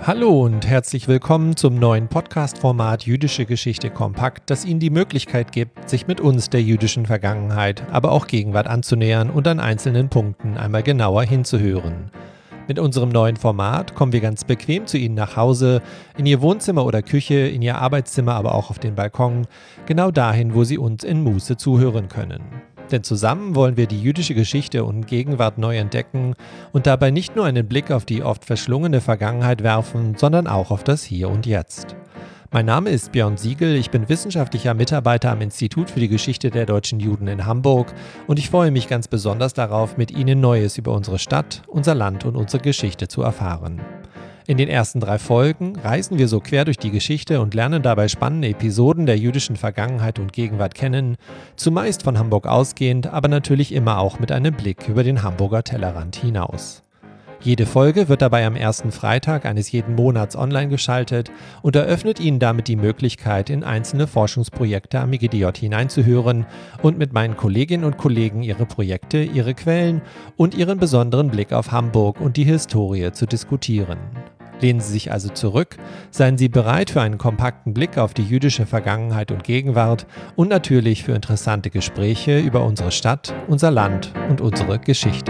Hallo und herzlich willkommen zum neuen Podcast-Format Jüdische Geschichte kompakt, das Ihnen die Möglichkeit gibt, sich mit uns der jüdischen Vergangenheit, aber auch Gegenwart anzunähern und an einzelnen Punkten einmal genauer hinzuhören. Mit unserem neuen Format kommen wir ganz bequem zu Ihnen nach Hause, in Ihr Wohnzimmer oder Küche, in Ihr Arbeitszimmer, aber auch auf den Balkon, genau dahin, wo Sie uns in Muße zuhören können. Denn zusammen wollen wir die jüdische Geschichte und Gegenwart neu entdecken und dabei nicht nur einen Blick auf die oft verschlungene Vergangenheit werfen, sondern auch auf das Hier und Jetzt. Mein Name ist Björn Siegel, ich bin wissenschaftlicher Mitarbeiter am Institut für die Geschichte der deutschen Juden in Hamburg und ich freue mich ganz besonders darauf, mit Ihnen Neues über unsere Stadt, unser Land und unsere Geschichte zu erfahren. In den ersten 3 Folgen reisen wir so quer durch die Geschichte und lernen dabei spannende Episoden der jüdischen Vergangenheit und Gegenwart kennen, zumeist von Hamburg ausgehend, aber natürlich immer auch mit einem Blick über den Hamburger Tellerrand hinaus. Jede Folge wird dabei am ersten Freitag eines jeden Monats online geschaltet und eröffnet Ihnen damit die Möglichkeit, in einzelne Forschungsprojekte am IGDJ hineinzuhören und mit meinen Kolleginnen und Kollegen ihre Projekte, ihre Quellen und ihren besonderen Blick auf Hamburg und die Historie zu diskutieren. Lehnen Sie sich also zurück, seien Sie bereit für einen kompakten Blick auf die jüdische Vergangenheit und Gegenwart und natürlich für interessante Gespräche über unsere Stadt, unser Land und unsere Geschichte.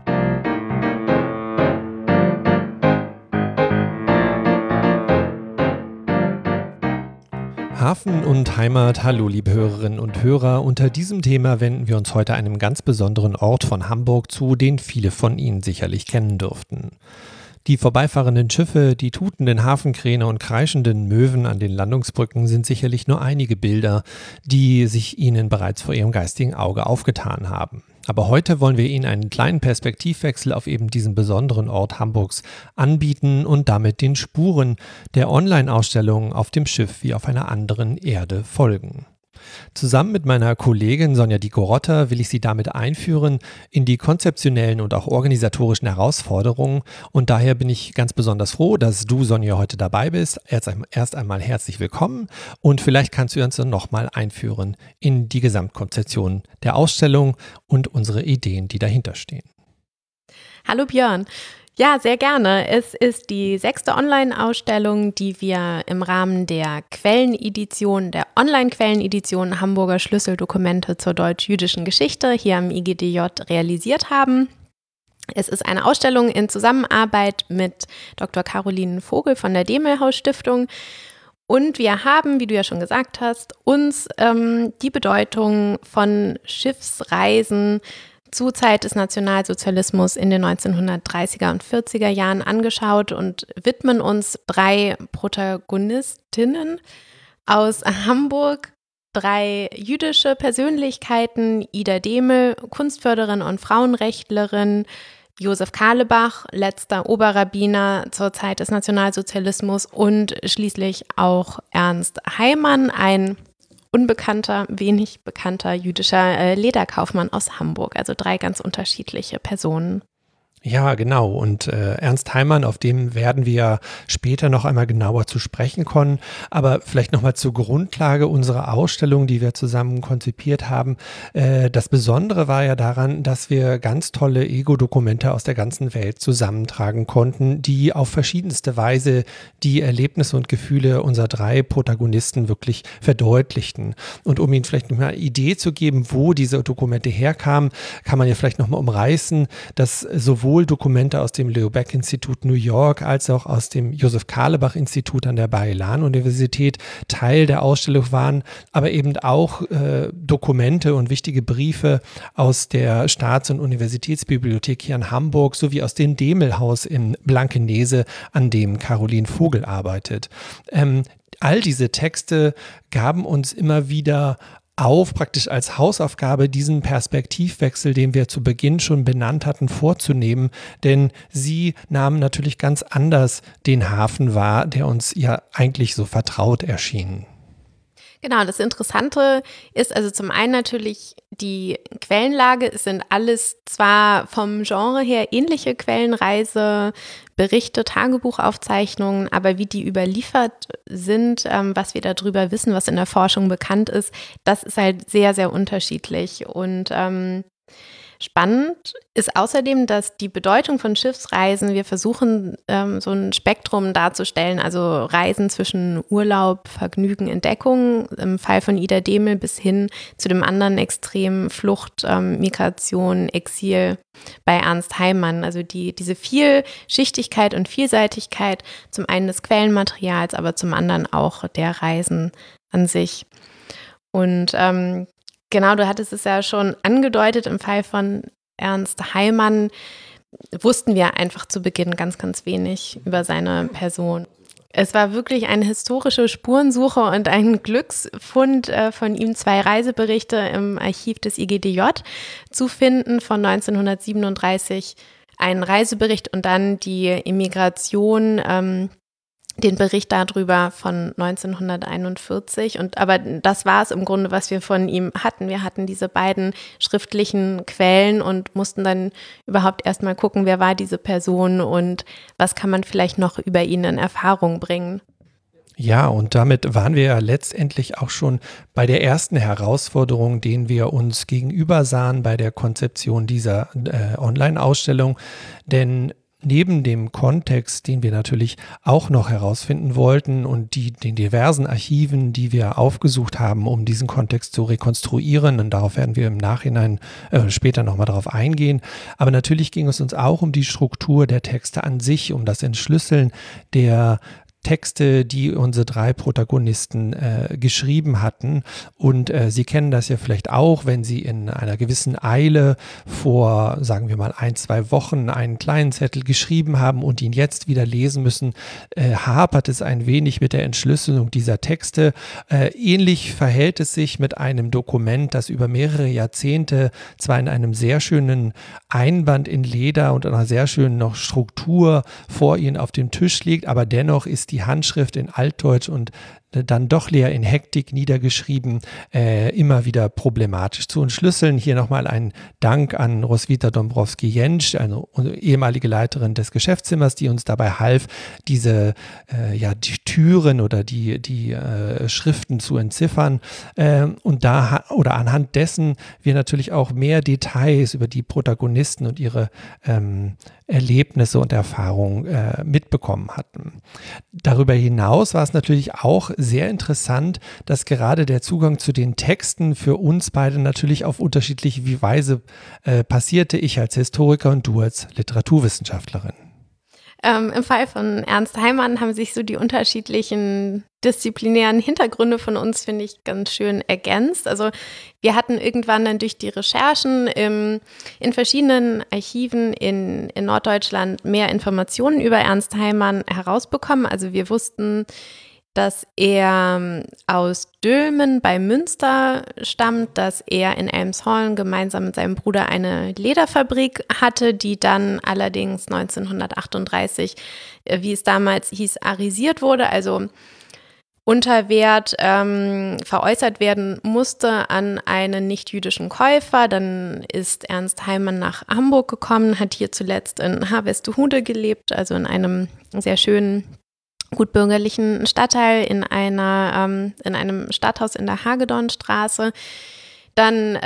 Hafen und Heimat, hallo liebe Hörerinnen und Hörer, unter diesem Thema wenden wir uns heute einem ganz besonderen Ort von Hamburg zu, den viele von Ihnen sicherlich kennen dürften. Die vorbeifahrenden Schiffe, die tutenden Hafenkräne und kreischenden Möwen an den Landungsbrücken sind sicherlich nur einige Bilder, die sich Ihnen bereits vor Ihrem geistigen Auge aufgetan haben. Aber heute wollen wir Ihnen einen kleinen Perspektivwechsel auf eben diesen besonderen Ort Hamburgs anbieten und damit den Spuren der Online-Ausstellung auf dem Schiff wie auf einer anderen Erde folgen. Zusammen mit meiner Kollegin Sonja Dicorotta will ich Sie damit einführen in die konzeptionellen und auch organisatorischen Herausforderungen und daher bin ich ganz besonders froh, dass du, Sonja, heute dabei bist. Erst einmal herzlich willkommen und vielleicht kannst du uns dann nochmal einführen in die Gesamtkonzeption der Ausstellung und unsere Ideen, die dahinter stehen. Hallo Björn. Ja, sehr gerne. Es ist die 6. Online-Ausstellung, die wir im Rahmen der Quellenedition, der Online-Quellenedition Hamburger Schlüsseldokumente zur deutsch-jüdischen Geschichte hier am IGDJ realisiert haben. Es ist eine Ausstellung in Zusammenarbeit mit Dr. Caroline Vogel von der Demmelhaus-Stiftung. Und wir haben, wie du ja schon gesagt hast, uns die Bedeutung von Schiffsreisen zur Zeit des Nationalsozialismus in den 1930er und 40er Jahren angeschaut und widmen uns 3 Protagonistinnen aus Hamburg, 3 jüdische Persönlichkeiten: Ida Demel, Kunstförderin und Frauenrechtlerin, Josef Carlebach, letzter Oberrabbiner zur Zeit des Nationalsozialismus und schließlich auch Ernst Heimann, ein unbekannter, wenig bekannter jüdischer Lederkaufmann aus Hamburg. Also 3 ganz unterschiedliche Personen. Ja, genau. Und Ernst Heimann, auf dem werden wir später noch einmal genauer zu sprechen kommen. Aber vielleicht nochmal zur Grundlage unserer Ausstellung, die wir zusammen konzipiert haben. Das Besondere war ja daran, dass wir ganz tolle Ego-Dokumente aus der ganzen Welt zusammentragen konnten, die auf verschiedenste Weise die Erlebnisse und Gefühle unserer 3 Protagonisten wirklich verdeutlichten. Und um Ihnen vielleicht noch mal eine Idee zu geben, wo diese Dokumente herkamen, kann man ja vielleicht nochmal umreißen, dass sowohl Dokumente aus dem Leo Baeck Institut New York als auch aus dem Josef Carlebach Institut an der Bar-Ilan-Universität Teil der Ausstellung waren, aber eben auch Dokumente und wichtige Briefe aus der Staats- und Universitätsbibliothek hier in Hamburg sowie aus dem Demmelhaus in Blankenese, an dem Caroline Vogel arbeitet. All diese Texte gaben uns immer wieder praktisch als Hausaufgabe diesen Perspektivwechsel, den wir zu Beginn schon benannt hatten, vorzunehmen, denn sie nahmen natürlich ganz anders den Hafen wahr, der uns ja eigentlich so vertraut erschien. Genau, das Interessante ist also zum einen natürlich die Quellenlage. Es sind alles zwar vom Genre her ähnliche Quellenreiseberichte, Tagebuchaufzeichnungen, aber wie die überliefert sind, was wir darüber wissen, was in der Forschung bekannt ist, das ist halt sehr, sehr unterschiedlich. Und Spannend ist außerdem, dass die Bedeutung von Schiffsreisen, wir versuchen so ein Spektrum darzustellen, also Reisen zwischen Urlaub, Vergnügen, Entdeckung, im Fall von Ida Demel bis hin zu dem anderen Extrem Flucht, Migration, Exil bei Ernst Heimann. Also diese Vielschichtigkeit und Vielseitigkeit, zum einen des Quellenmaterials, aber zum anderen auch der Reisen an sich. Und genau, du hattest es ja schon angedeutet, im Fall von Ernst Heimann wussten wir einfach zu Beginn ganz, ganz wenig über seine Person. Es war wirklich eine historische Spurensuche und ein Glücksfund, von ihm 2 Reiseberichte im Archiv des IGDJ zu finden von 1937, einen Reisebericht und dann die Emigration, den Bericht darüber von 1941. Aber das war es im Grunde, was wir von ihm hatten. Wir hatten diese beiden schriftlichen Quellen und mussten dann überhaupt erstmal gucken, wer war diese Person und was kann man vielleicht noch über ihn in Erfahrung bringen. Ja, und damit waren wir ja letztendlich auch schon bei der ersten Herausforderung, denen wir uns gegenüber sahen bei der Konzeption dieser Online-Ausstellung. Denn neben dem Kontext, den wir natürlich auch noch herausfinden wollten und den diversen Archiven, die wir aufgesucht haben, um diesen Kontext zu rekonstruieren, und darauf werden wir im Nachhinein später nochmal drauf eingehen, aber natürlich ging es uns auch um die Struktur der Texte an sich, um das Entschlüsseln der Texte, die unsere 3 Protagonisten geschrieben hatten. Und Sie kennen das ja vielleicht auch, wenn Sie in einer gewissen Eile vor, sagen wir mal, 1-2 Wochen einen kleinen Zettel geschrieben haben und ihn jetzt wieder lesen müssen, hapert es ein wenig mit der Entschlüsselung dieser Texte. Ähnlich verhält es sich mit einem Dokument, das über mehrere Jahrzehnte zwar in einem sehr schönen Einband in Leder und einer sehr schönen noch Struktur vor Ihnen auf dem Tisch liegt, aber dennoch ist die Handschrift in Altdeutsch und dann doch leer in Hektik niedergeschrieben, immer wieder problematisch zu entschlüsseln. Hier nochmal ein Dank an Roswitha Dombrowski-Jentsch, eine ehemalige Leiterin des Geschäftszimmers, die uns dabei half, die Türen oder die Schriften zu entziffern. Und anhand dessen wir natürlich auch mehr Details über die Protagonisten und ihre Erlebnisse und Erfahrungen mitbekommen hatten. Darüber hinaus war es natürlich auch sehr interessant, dass gerade der Zugang zu den Texten für uns beide natürlich auf unterschiedliche Weise passierte. Ich als Historiker und du als Literaturwissenschaftlerin. Im Fall von Ernst Heimann haben sich so die unterschiedlichen disziplinären Hintergründe von uns, finde ich, ganz schön ergänzt. Also wir hatten irgendwann dann durch die Recherchen in verschiedenen Archiven in Norddeutschland mehr Informationen über Ernst Heimann herausbekommen. Also wir wussten, dass er aus Dülmen bei Münster stammt, dass er in Elmshorn gemeinsam mit seinem Bruder eine Lederfabrik hatte, die dann allerdings 1938, wie es damals hieß, arisiert wurde, also unter Wert veräußert werden musste an einen nicht-jüdischen Käufer. Dann ist Ernst Heimann nach Hamburg gekommen, hat hier zuletzt in Harvestehude gelebt, also in einem sehr schönen, gut bürgerlichen Stadtteil in einem Stadthaus in der Hagedornstraße. Dann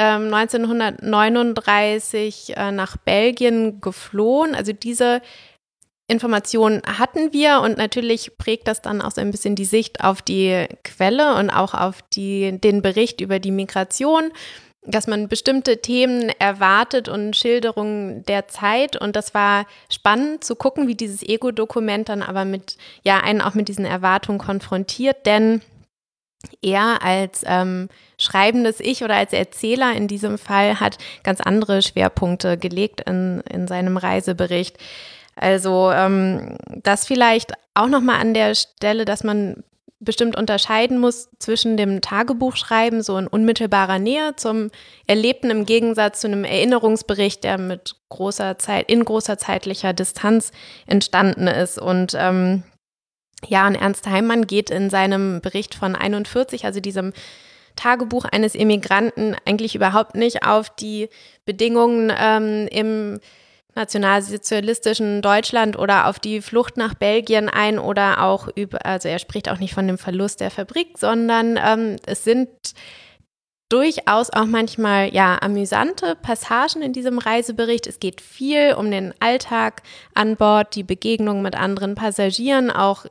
1939 nach Belgien geflohen. Also diese Informationen hatten wir und natürlich prägt das dann auch so ein bisschen die Sicht auf die Quelle und auch auf den Bericht über die Migration, dass man bestimmte Themen erwartet und Schilderungen der Zeit, und das war spannend zu gucken, wie dieses Ego-Dokument dann aber einen auch mit diesen Erwartungen konfrontiert, denn er als schreibendes Ich oder als Erzähler in diesem Fall hat ganz andere Schwerpunkte gelegt in seinem Reisebericht. Also das vielleicht auch nochmal an der Stelle, dass man bestimmt unterscheiden muss zwischen dem Tagebuchschreiben so in unmittelbarer Nähe zum Erlebten im Gegensatz zu einem Erinnerungsbericht, der in großer zeitlicher Distanz entstanden ist. Und und Ernst Heimann geht in seinem Bericht von 41, also diesem Tagebuch eines Immigranten, eigentlich überhaupt nicht auf die Bedingungen im nationalsozialistischen Deutschland oder auf die Flucht nach Belgien ein oder auch also er spricht auch nicht von dem Verlust der Fabrik, sondern es sind durchaus auch manchmal amüsante Passagen in diesem Reisebericht. Es geht viel um den Alltag an Bord, die Begegnung mit anderen Passagieren, auch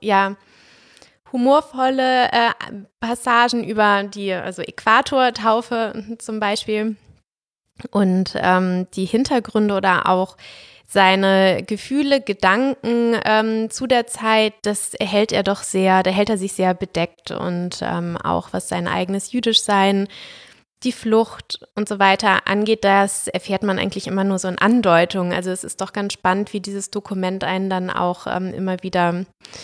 humorvolle Passagen über die Äquatortaufe zum Beispiel und die Hintergründe oder auch seine Gefühle, Gedanken zu der Zeit, da hält er sich sehr bedeckt und auch was sein eigenes Jüdischsein, die Flucht und so weiter angeht, das erfährt man eigentlich immer nur so in Andeutungen. Also es ist doch ganz spannend, wie dieses Dokument einen dann auch immer wieder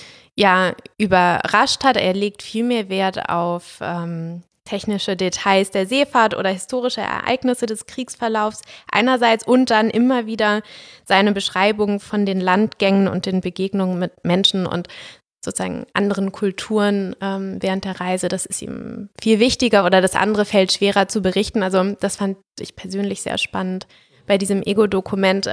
überrascht hat. Er legt viel mehr Wert auf technische Details der Seefahrt oder historische Ereignisse des Kriegsverlaufs einerseits und dann immer wieder seine Beschreibung von den Landgängen und den Begegnungen mit Menschen und sozusagen anderen Kulturen während der Reise. Das ist ihm viel wichtiger oder das andere fällt schwerer zu berichten. Also das fand ich persönlich sehr spannend bei diesem Ego-Dokument.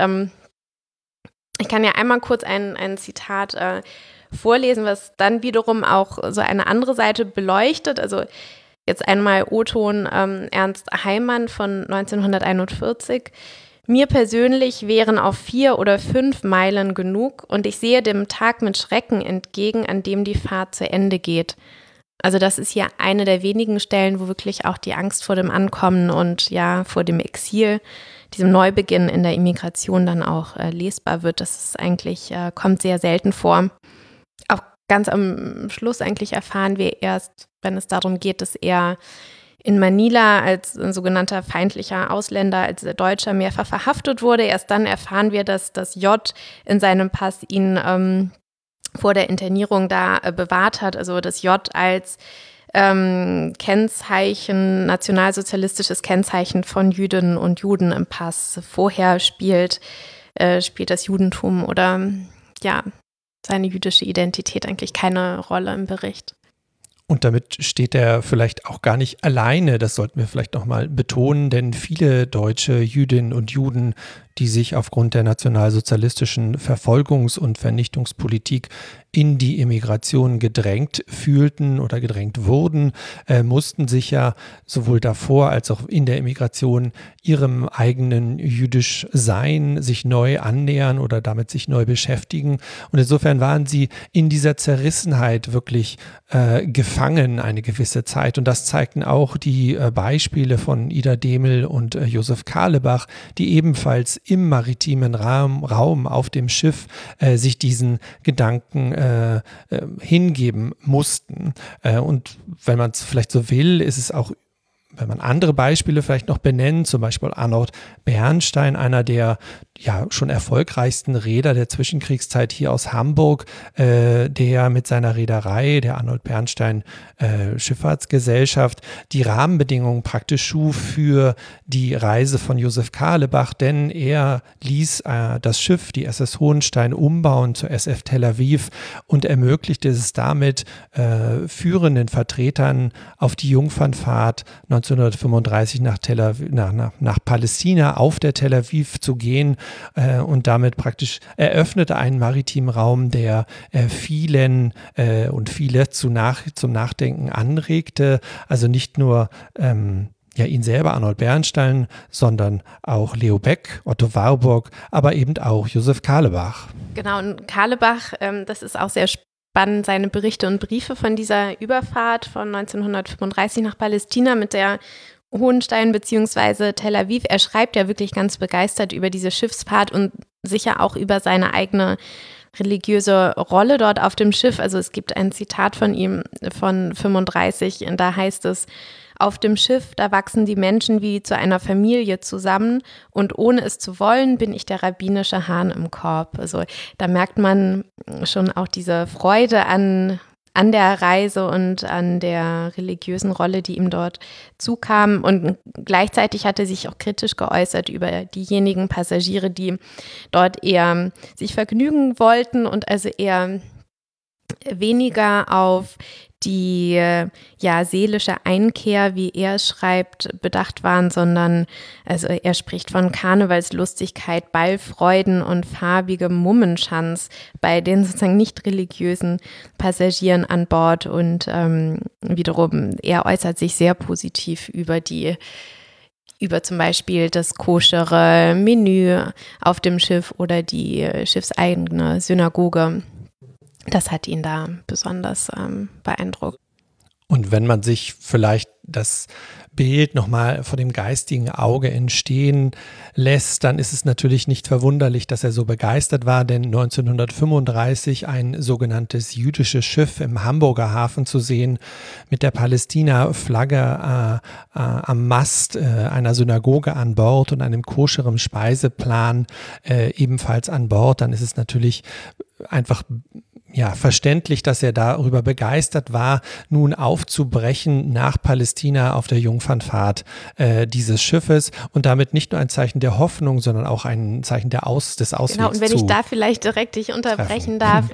Ich kann ja einmal kurz ein Zitat vorlesen, was dann wiederum auch so eine andere Seite beleuchtet. Also jetzt einmal O-Ton Ernst Heimann von 1941. Mir persönlich wären auch 4 oder 5 Meilen genug und ich sehe dem Tag mit Schrecken entgegen, an dem die Fahrt zu Ende geht. Also das ist hier eine der wenigen Stellen, wo wirklich auch die Angst vor dem Ankommen und vor dem Exil, diesem Neubeginn in der Immigration dann auch lesbar wird. Das ist eigentlich, kommt sehr selten vor. Auch ganz am Schluss eigentlich erfahren wir erst, wenn es darum geht, dass er in Manila als ein sogenannter feindlicher Ausländer, als Deutscher mehrfach verhaftet wurde. Erst dann erfahren wir, dass das J in seinem Pass ihn vor der Internierung da bewahrt hat. Also das J als Kennzeichen, nationalsozialistisches Kennzeichen von Jüdinnen und Juden im Pass. Vorher spielt das Judentum oder seine jüdische Identität eigentlich keine Rolle im Bericht. Und damit steht er vielleicht auch gar nicht alleine, das sollten wir vielleicht nochmal betonen, denn viele deutsche Jüdinnen und Juden, die sich aufgrund der nationalsozialistischen Verfolgungs- und Vernichtungspolitik in die Emigration gedrängt fühlten oder gedrängt wurden, mussten sich ja sowohl davor als auch in der Emigration ihrem eigenen jüdisch Sein sich neu annähern oder damit sich neu beschäftigen. Und insofern waren sie in dieser Zerrissenheit wirklich gefangen eine gewisse Zeit. Und das zeigten auch die Beispiele von Ida Demel und Josef Karlebach, die ebenfalls im maritimen Raum auf dem Schiff sich diesen Gedanken hingeben mussten. Und wenn man es vielleicht so will, ist es auch, wenn man andere Beispiele vielleicht noch benennt, zum Beispiel Arnold Bernstein, einer der schon erfolgreichsten Reeder der Zwischenkriegszeit hier aus Hamburg, der mit seiner Reederei, der Arnold Bernstein Schifffahrtsgesellschaft, die Rahmenbedingungen praktisch schuf für die Reise von Josef Karlebach, denn er ließ das Schiff, die SS Hohenstein, umbauen zur SF Tel Aviv und ermöglichte es damit führenden Vertretern auf die Jungfernfahrt 1935 nach Palästina auf der Tel Aviv zu gehen und damit praktisch eröffnete einen maritimen Raum, der vielen und viele zum Nachdenken anregte. Also nicht nur ihn selber, Arnold Bernstein, sondern auch Leo Beck, Otto Warburg, aber eben auch Josef Karlebach. Genau, und Karlebach, das ist auch sehr spannend, seine Berichte und Briefe von dieser Überfahrt von 1935 nach Palästina mit der Hohenstein bzw. Tel Aviv. Er schreibt ja wirklich ganz begeistert über diese Schiffsfahrt und sicher auch über seine eigene religiöse Rolle dort auf dem Schiff. Also es gibt ein Zitat von ihm von 35, und da heißt es: Auf dem Schiff, da wachsen die Menschen wie zu einer Familie zusammen und ohne es zu wollen, bin ich der rabbinische Hahn im Korb. Also da merkt man schon auch diese Freude an der Reise und an der religiösen Rolle, die ihm dort zukam. Und gleichzeitig hat er sich auch kritisch geäußert über diejenigen Passagiere, die dort eher sich vergnügen wollten und also eher weniger auf die seelische Einkehr, wie er es schreibt, bedacht waren, sondern also er spricht von Karnevalslustigkeit, Ballfreuden und farbigem Mummenschanz bei den sozusagen nicht religiösen Passagieren an Bord und wiederum, er äußert sich sehr positiv über zum Beispiel das koschere Menü auf dem Schiff oder die schiffseigene Synagoge. Das hat ihn da besonders beeindruckt. Und wenn man sich vielleicht das Bild nochmal vor dem geistigen Auge entstehen lässt, dann ist es natürlich nicht verwunderlich, dass er so begeistert war, denn 1935 ein sogenanntes jüdisches Schiff im Hamburger Hafen zu sehen, mit der Palästina-Flagge am Mast einer Synagoge an Bord und einem koscheren Speiseplan ebenfalls an Bord, dann ist es natürlich einfach verständlich, dass er darüber begeistert war, nun aufzubrechen nach Palästina auf der Jungfernfahrt dieses Schiffes und damit nicht nur ein Zeichen der Hoffnung, sondern auch ein Zeichen des Auswegs. Genau, und wenn ich da vielleicht direkt dich unterbrechen darf,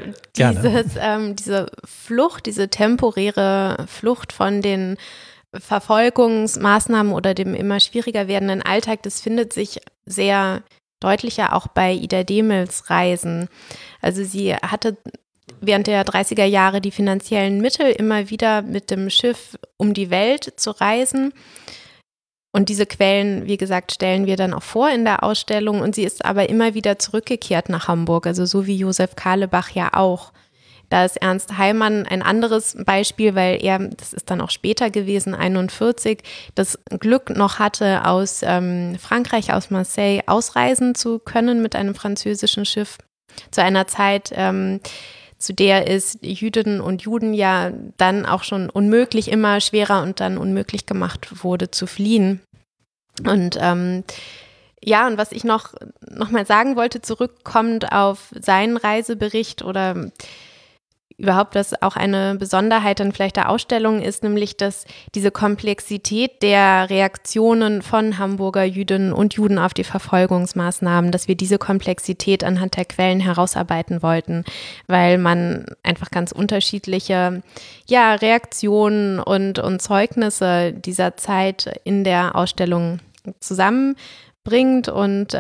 diese Flucht, diese temporäre Flucht von den Verfolgungsmaßnahmen oder dem immer schwieriger werdenden Alltag, das findet sich sehr deutlicher auch bei Ida Demels Reisen. Also sie hatte während der 30er Jahre die finanziellen Mittel, immer wieder mit dem Schiff um die Welt zu reisen. Und diese Quellen, wie gesagt, stellen wir dann auch vor in der Ausstellung. Und sie ist aber immer wieder zurückgekehrt nach Hamburg, also so wie Josef Kahlebach ja auch. Da ist Ernst Heimann ein anderes Beispiel, weil er, das ist dann auch später gewesen, 1941, das Glück noch hatte, aus Frankreich, aus Marseille ausreisen zu können mit einem französischen Schiff zu einer Zeit, zu der es Jüdinnen und Juden ja dann auch schon unmöglich, immer schwerer und dann unmöglich gemacht wurde, zu fliehen. Und und was ich noch mal sagen wollte, zurückkommend auf seinen Reisebericht oder überhaupt, was auch eine Besonderheit dann vielleicht der Ausstellung ist, nämlich, dass diese Komplexität der Reaktionen von Hamburger Jüdinnen und Juden auf die Verfolgungsmaßnahmen, dass wir diese Komplexität anhand der Quellen herausarbeiten wollten, weil man einfach ganz unterschiedliche Reaktionen und Zeugnisse dieser Zeit in der Ausstellung zusammenbringt und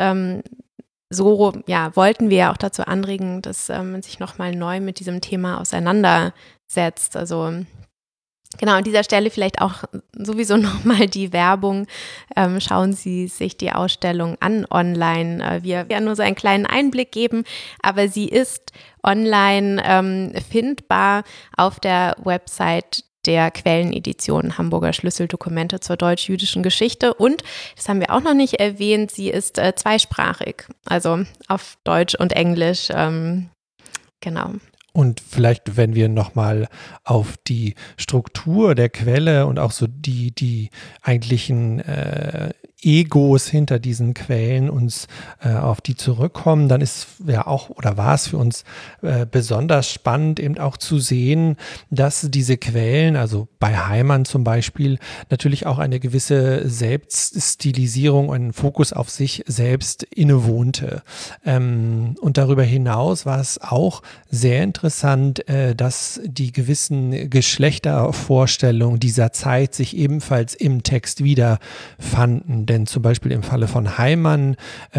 so wollten wir ja auch dazu anregen, dass man sich nochmal neu mit diesem Thema auseinandersetzt. Also genau, an dieser Stelle vielleicht auch sowieso nochmal die Werbung. Schauen Sie sich die Ausstellung an online. Wir werden nur so einen kleinen Einblick geben, aber sie ist online findbar auf der Website der Quellenedition Hamburger Schlüsseldokumente zur deutsch-jüdischen Geschichte. Und, das haben wir auch noch nicht erwähnt, sie ist zweisprachig, also auf Deutsch und Englisch. Genau. Und vielleicht, wenn wir nochmal auf die Struktur der Quelle und auch so die eigentlichen Egos hinter diesen Quellen uns auf die zurückkommen, dann ist war es für uns besonders spannend, eben auch zu sehen, dass diese Quellen, also bei Heimann zum Beispiel, natürlich auch eine gewisse Selbststilisierung, einen Fokus auf sich selbst innewohnte. Und darüber hinaus war es auch sehr interessant, dass die gewissen Geschlechtervorstellungen dieser Zeit sich ebenfalls im Text wiederfanden. Denn zum Beispiel im Falle von Heimann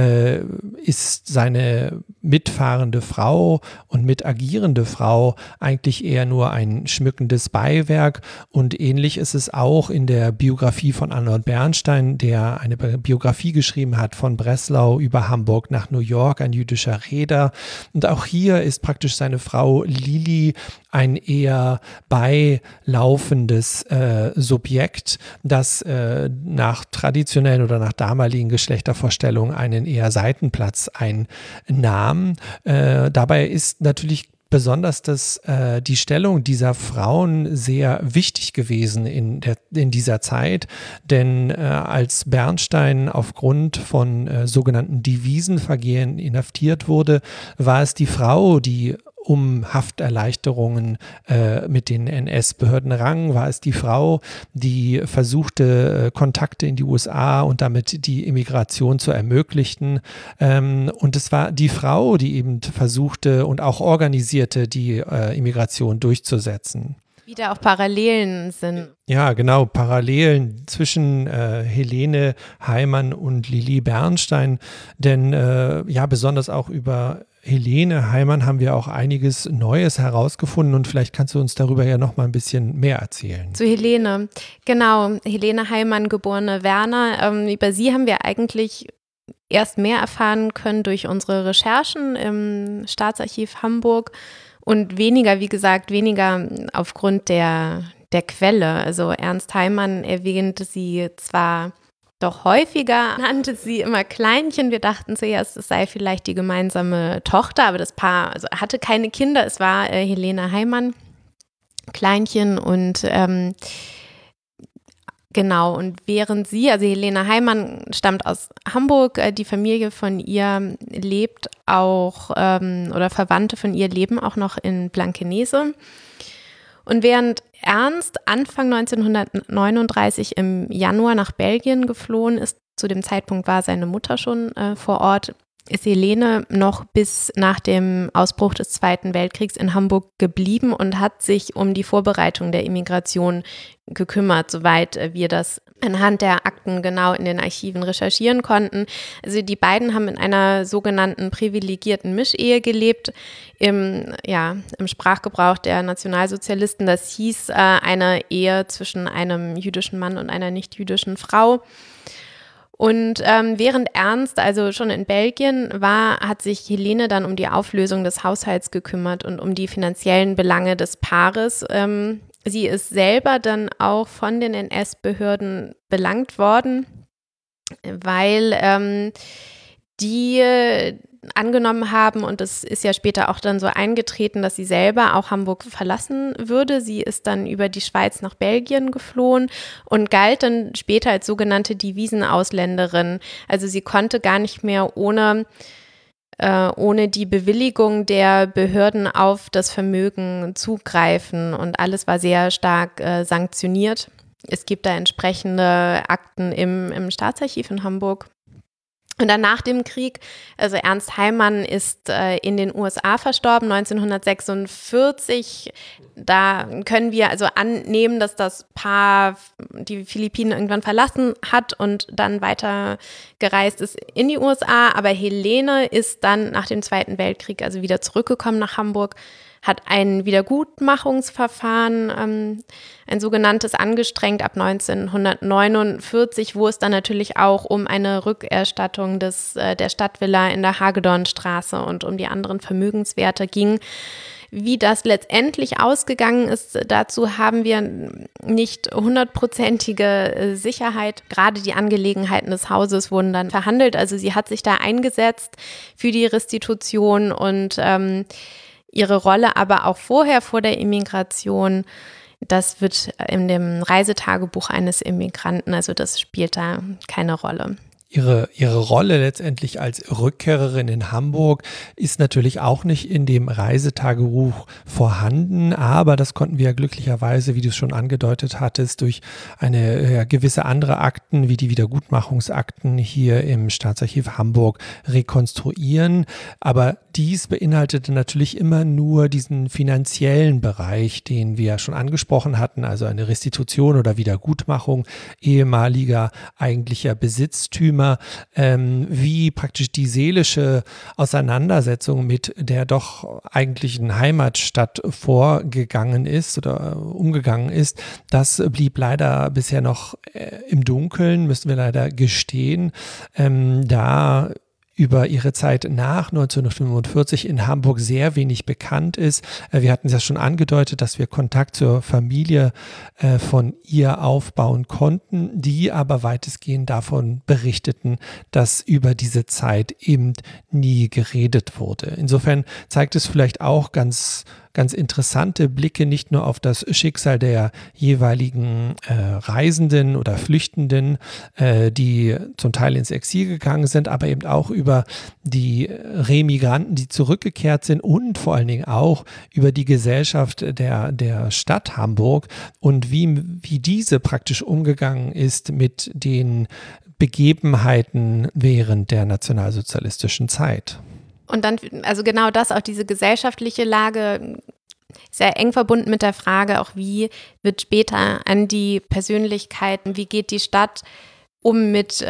ist seine mitfahrende Frau und mitagierende Frau eigentlich eher nur ein schmückendes Beiwerk. Und ähnlich ist es auch in der Biografie von Arnold Bernstein, der eine Biografie geschrieben hat von Breslau über Hamburg nach New York, ein jüdischer Reeder. Und auch hier ist praktisch seine Frau Lili ein eher beilaufendes Subjekt, das nach traditionellen oder nach damaligen Geschlechtervorstellungen einen eher Seitenplatz einnahm. Dabei ist natürlich besonders die Stellung dieser Frauen sehr wichtig gewesen in dieser Zeit, denn als Bernstein aufgrund von sogenannten Devisenvergehen inhaftiert wurde, war es die Frau, die um Hafterleichterungen mit den NS-Behörden rang, war es die Frau, die versuchte, Kontakte in die USA und damit die Immigration zu ermöglichen. Und es war die Frau, die eben versuchte und auch organisierte, die Immigration durchzusetzen. Wie da auch Parallelen sind. Ja, genau, Parallelen zwischen Helene Heimann und Lili Bernstein, denn besonders auch über Helene Heimann haben wir auch einiges Neues herausgefunden und vielleicht kannst du uns darüber ja noch mal ein bisschen mehr erzählen. Zu Helene, genau, Helene Heimann, geborene Werner, über sie haben wir eigentlich erst mehr erfahren können durch unsere Recherchen im Staatsarchiv Hamburg und weniger, wie gesagt, aufgrund der Quelle. Also Ernst Heimann erwähnte sie zwar doch häufiger, nannte sie immer Kleinchen. Wir dachten zuerst, es sei vielleicht die gemeinsame Tochter, aber das Paar hatte keine Kinder. Es war Helene Heimann, Kleinchen und genau, und während sie, also Helene Heimann stammt aus Hamburg, die Familie von ihr lebt auch, oder Verwandte von ihr leben auch noch in Blankenese. Und während Ernst Anfang 1939 im Januar nach Belgien geflohen ist, zu dem Zeitpunkt war seine Mutter schon vor Ort, ist Helene noch bis nach dem Ausbruch des Zweiten Weltkriegs in Hamburg geblieben und hat sich um die Vorbereitung der Immigration gekümmert, soweit wir das anhand der Akten genau in den Archiven recherchieren konnten. Also die beiden haben in einer sogenannten privilegierten Mischehe gelebt, im Sprachgebrauch der Nationalsozialisten. Das hieß eine Ehe zwischen einem jüdischen Mann und einer nicht-jüdischen Frau. Und während Ernst also schon in Belgien war, hat sich Helene dann um die Auflösung des Haushalts gekümmert und um die finanziellen Belange des Paares. Sie ist selber dann auch von den NS-Behörden belangt worden, weil die angenommen haben, und das ist ja später auch dann so eingetreten, dass sie selber auch Hamburg verlassen würde. Sie ist dann über die Schweiz nach Belgien geflohen und galt dann später als sogenannte Devisenausländerin. Also sie konnte gar nicht mehr ohne die Bewilligung der Behörden auf das Vermögen zugreifen, und alles war sehr stark sanktioniert. Es gibt da entsprechende Akten im Staatsarchiv in Hamburg. Und dann nach dem Krieg, also Ernst Heimann ist in den USA verstorben, 1946. Da können wir also annehmen, dass das Paar die Philippinen irgendwann verlassen hat und dann weiter gereist ist in die USA. Aber Helene ist dann nach dem Zweiten Weltkrieg also wieder zurückgekommen nach Hamburg, hat ein Wiedergutmachungsverfahren, ein sogenanntes, angestrengt ab 1949, wo es dann natürlich auch um eine Rückerstattung der Stadtvilla in der Hagedornstraße und um die anderen Vermögenswerte ging. Wie das letztendlich ausgegangen ist, dazu haben wir nicht 100%ige Sicherheit. Gerade die Angelegenheiten des Hauses wurden dann verhandelt. Also sie hat sich da eingesetzt für die Restitution und ihre Rolle aber auch vorher, vor der Immigration, das wird in dem Reisetagebuch eines Immigranten, also das spielt da keine Rolle. Ihre Rolle letztendlich als Rückkehrerin in Hamburg ist natürlich auch nicht in dem Reisetagebuch vorhanden, aber das konnten wir glücklicherweise, wie du es schon angedeutet hattest, durch eine gewisse andere Akten wie die Wiedergutmachungsakten hier im Staatsarchiv Hamburg rekonstruieren. Aber dies beinhaltete natürlich immer nur diesen finanziellen Bereich, den wir schon angesprochen hatten, also eine Restitution oder Wiedergutmachung ehemaliger eigentlicher Besitztümer, wie praktisch die seelische Auseinandersetzung mit der doch eigentlichen Heimatstadt vorgegangen ist oder umgegangen ist. Das blieb leider bisher noch im Dunkeln, müssen wir leider gestehen, da über ihre Zeit nach 1945 in Hamburg sehr wenig bekannt ist. Wir hatten es ja schon angedeutet, dass wir Kontakt zur Familie von ihr aufbauen konnten, die aber weitestgehend davon berichteten, dass über diese Zeit eben nie geredet wurde. Insofern zeigt es vielleicht auch ganz interessante Blicke nicht nur auf das Schicksal der jeweiligen Reisenden oder Flüchtenden, die zum Teil ins Exil gegangen sind, aber eben auch über die Remigranten, die zurückgekehrt sind, und vor allen Dingen auch über die Gesellschaft der Stadt Hamburg und wie diese praktisch umgegangen ist mit den Begebenheiten während der nationalsozialistischen Zeit. Und dann, also genau das, auch diese gesellschaftliche Lage, sehr eng verbunden mit der Frage auch, wie wird später an die Persönlichkeiten, wie geht die Stadt um mit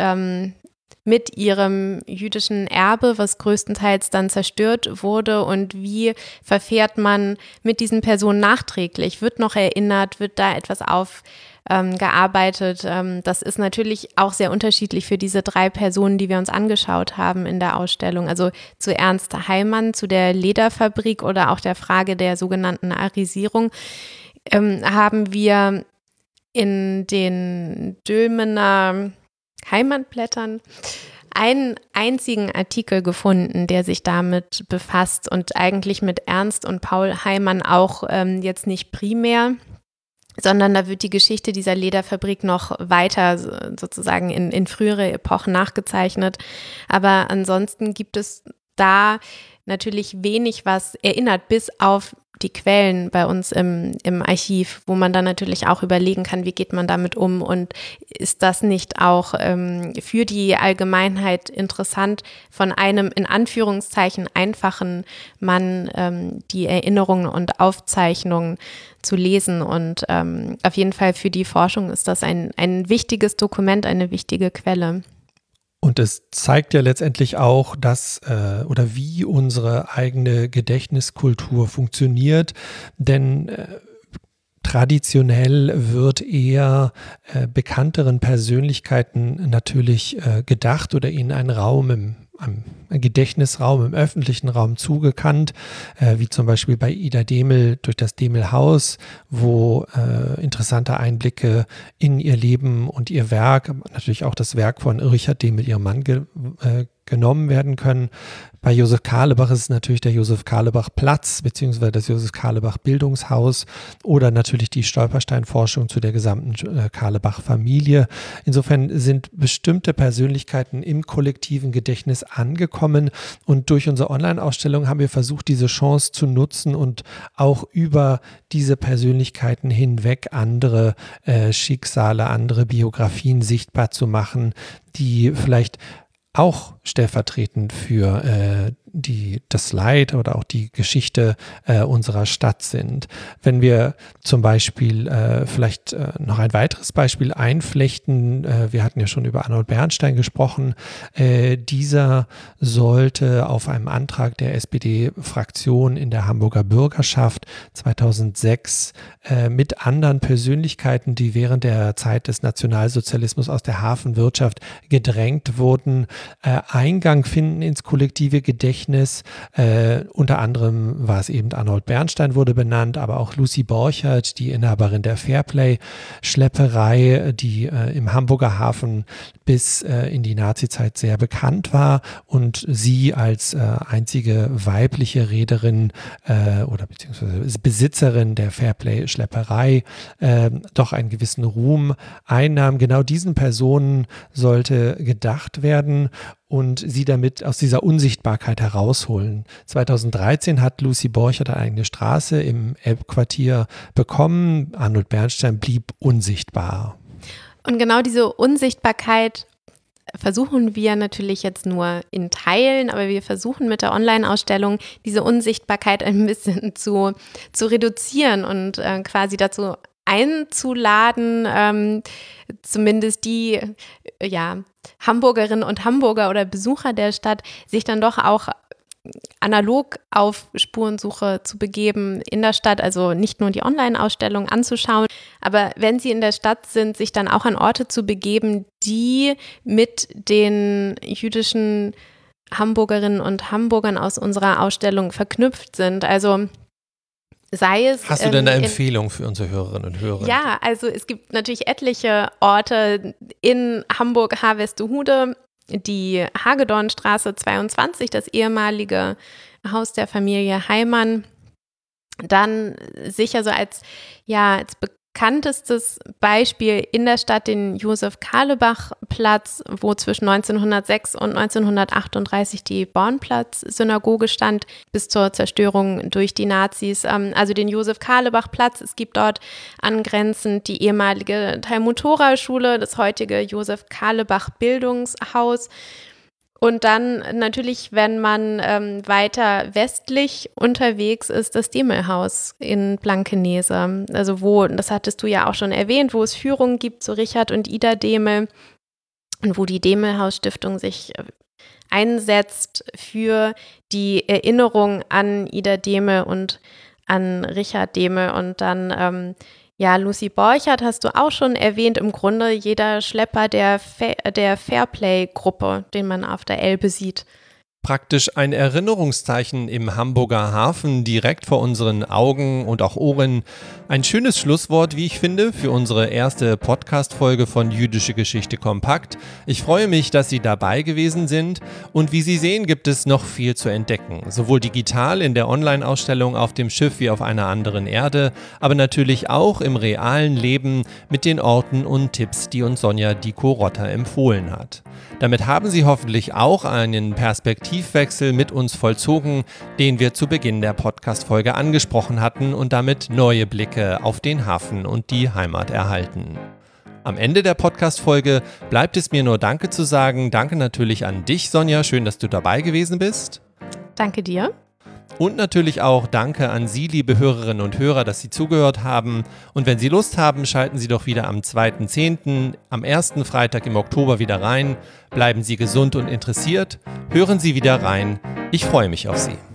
ihrem jüdischen Erbe, was größtenteils dann zerstört wurde, und wie verfährt man mit diesen Personen nachträglich? Wird noch erinnert? Wird da etwas aufgearbeitet? Das ist natürlich auch sehr unterschiedlich für diese 3 Personen, die wir uns angeschaut haben in der Ausstellung. Also zu Ernst Heimann, zu der Lederfabrik oder auch der Frage der sogenannten Arisierung haben wir in den Dülmener Heimatblättern einen einzigen Artikel gefunden, der sich damit befasst und eigentlich mit Ernst und Paul Heimann auch jetzt nicht primär, sondern da wird die Geschichte dieser Lederfabrik noch weiter sozusagen in frühere Epochen nachgezeichnet. Aber ansonsten gibt es da natürlich wenig, was erinnert, bis auf die Quellen bei uns im Archiv, wo man dann natürlich auch überlegen kann, wie geht man damit um und ist das nicht auch für die Allgemeinheit interessant, von einem in Anführungszeichen einfachen Mann die Erinnerungen und Aufzeichnungen zu lesen, und auf jeden Fall für die Forschung ist das ein wichtiges Dokument, eine wichtige Quelle. Und es zeigt ja letztendlich auch, dass oder wie unsere eigene Gedächtniskultur funktioniert, denn traditionell wird eher bekannteren Persönlichkeiten natürlich gedacht oder ihnen ein Raum im Gedächtnisraum, im öffentlichen Raum zugekannt, wie zum Beispiel bei Ida Demel durch das Demel-Haus, wo interessante Einblicke in ihr Leben und ihr Werk, natürlich auch das Werk von Richard Demel, ihrem Mann, genommen werden können. Bei Josef Carlebach ist es natürlich der Josef-Carlebach-Platz beziehungsweise das Josef-Carlebach-Bildungshaus oder natürlich die Stolperstein-Forschung zu der gesamten Carlebach-Familie. Insofern sind bestimmte Persönlichkeiten im kollektiven Gedächtnis angekommen, und durch unsere Online-Ausstellung haben wir versucht, diese Chance zu nutzen und auch über diese Persönlichkeiten hinweg andere Schicksale, andere Biografien sichtbar zu machen, die vielleicht auch stellvertretend für das Leid oder auch die Geschichte unserer Stadt sind. Wenn wir zum Beispiel vielleicht noch ein weiteres Beispiel einflechten, wir hatten ja schon über Arnold Bernstein gesprochen, dieser sollte auf einem Antrag der SPD-Fraktion in der Hamburger Bürgerschaft 2006 mit anderen Persönlichkeiten, die während der Zeit des Nationalsozialismus aus der Hafenwirtschaft gedrängt wurden, Eingang finden ins kollektive Gedächtnis. Unter anderem war es eben Arnold Bernstein wurde benannt, aber auch Lucy Borchert, die Inhaberin der Fairplay-Schlepperei, die im Hamburger Hafen bis in die Nazizeit sehr bekannt war, und sie als einzige weibliche Reederin oder beziehungsweise Besitzerin der Fairplay-Schlepperei doch einen gewissen Ruhm einnahm. Genau diesen Personen sollte gedacht werden und sie damit aus dieser Unsichtbarkeit herausholen. 2013 hat Lucy Borchert eine eigene Straße im Elbquartier bekommen. Arnold Bernstein blieb unsichtbar. Und genau diese Unsichtbarkeit versuchen wir natürlich jetzt nur in Teilen, aber wir versuchen mit der Online-Ausstellung diese Unsichtbarkeit ein bisschen zu reduzieren und quasi dazu einzuladen, zumindest die Hamburgerinnen und Hamburger oder Besucher der Stadt, sich dann doch auch analog auf Spurensuche zu begeben in der Stadt, also nicht nur die Online-Ausstellung anzuschauen, aber wenn sie in der Stadt sind, sich dann auch an Orte zu begeben, die mit den jüdischen Hamburgerinnen und Hamburgern aus unserer Ausstellung verknüpft sind. Also sei es. Hast du denn eine Empfehlung für unsere Hörerinnen und Hörer? Ja, also es gibt natürlich etliche Orte in Hamburg-Harvestehude, die Hagedornstraße 22, das ehemalige Haus der Familie Heimann. Dann sicher so als bekanntestes Beispiel in der Stadt den Josef-Carlebach-Platz, wo zwischen 1906 und 1938 die Bornplatz-Synagoge stand, bis zur Zerstörung durch die Nazis. Also den Josef-Carlebach-Platz. Es gibt dort angrenzend die ehemalige Talmud-Tora-Schule, das heutige Josef-Carlebach-Bildungshaus. Und dann natürlich, wenn man weiter westlich unterwegs ist, das Demelhaus in Blankenese. Also das hattest du ja auch schon erwähnt, wo es Führungen gibt zu Richard und Ida Demel und wo die Demelhaus-Stiftung sich einsetzt für die Erinnerung an Ida Demel und an Richard Demel. Und dann Lucy Borchardt hast du auch schon erwähnt, im Grunde jeder Schlepper der Fairplay-Gruppe, den man auf der Elbe sieht. Praktisch ein Erinnerungszeichen im Hamburger Hafen direkt vor unseren Augen und auch Ohren. Ein schönes Schlusswort, wie ich finde, für unsere erste Podcast-Folge von Jüdische Geschichte kompakt. Ich freue mich, dass Sie dabei gewesen sind und wie Sie sehen, gibt es noch viel zu entdecken. Sowohl digital in der Online-Ausstellung auf dem Schiff wie auf einer anderen Erde, aber natürlich auch im realen Leben mit den Orten und Tipps, die uns Sonja Diko-Rotter empfohlen hat. Damit haben Sie hoffentlich auch einen Perspektivwechsel mit uns vollzogen, den wir zu Beginn der Podcast-Folge angesprochen hatten und damit neue Blicke auf den Hafen und die Heimat erhalten. Am Ende der Podcast-Folge bleibt es mir nur Danke zu sagen. Danke natürlich an dich, Sonja. Schön, dass du dabei gewesen bist. Danke dir. Und natürlich auch Danke an Sie, liebe Hörerinnen und Hörer, dass Sie zugehört haben. Und wenn Sie Lust haben, schalten Sie doch wieder am 2.10., am ersten Freitag im Oktober wieder rein. Bleiben Sie gesund und interessiert. Hören Sie wieder rein. Ich freue mich auf Sie.